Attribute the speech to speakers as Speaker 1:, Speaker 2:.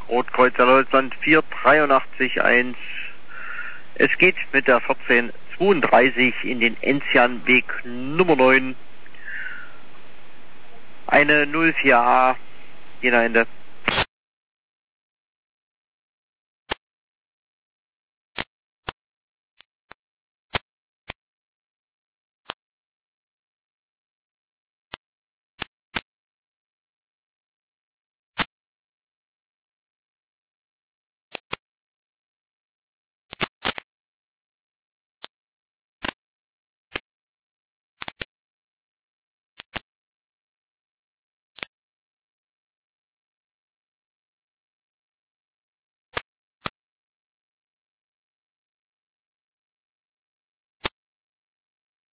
Speaker 1: Rotkreuz Deutschland 483-1. Es geht mit der 1432 in den Enzianweg Nummer 9. Eine 04A, Jena Ende.